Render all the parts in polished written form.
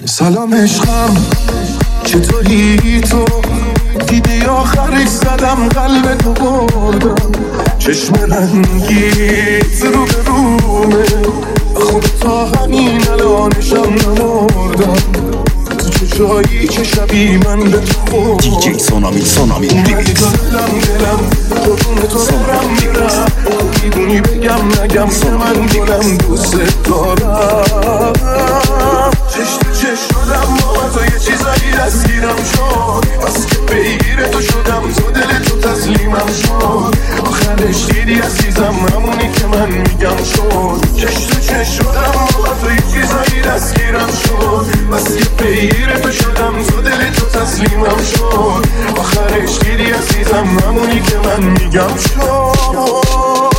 سلام عشقم، چطوری تو؟ دیدی آخرش زدم قلب تو بردم، چشم رنگیت رو به رومه، خود تا همین الانشم نمردم، تو چشایی که شبی من به تو خوردم. دیجی سونامی دلم قربون تو برم میرم، میدونی بگم نگم که من دیدم دوست دارم. چش تو چش شدم با تو یه چیزایی دستگیرم شد، بس که پیگیر تو شدم تو دل تو تسلیمم شد، آخرش دیدی عزیزم همونی که من میگم شد. چش تو چش شدم با تو یه چیزایی دستگیرم شد، بس که پیگیر تو شدم تو دل تو تسلیمم شد، آخرش دیدی عزیزم همونی که من میگم شد.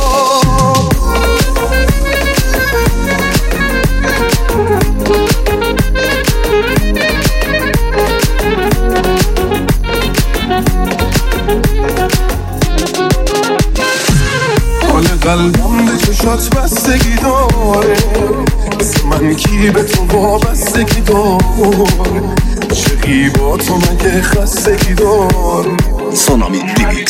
حال قلبم به چشات بستگی داره، اسم من کی به تو وابستگی داره، چقی با تو مگه خستگی داره. سونامی ریمیکس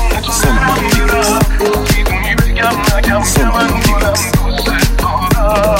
میدونی بگم نگم که من دیدم دوست دارم.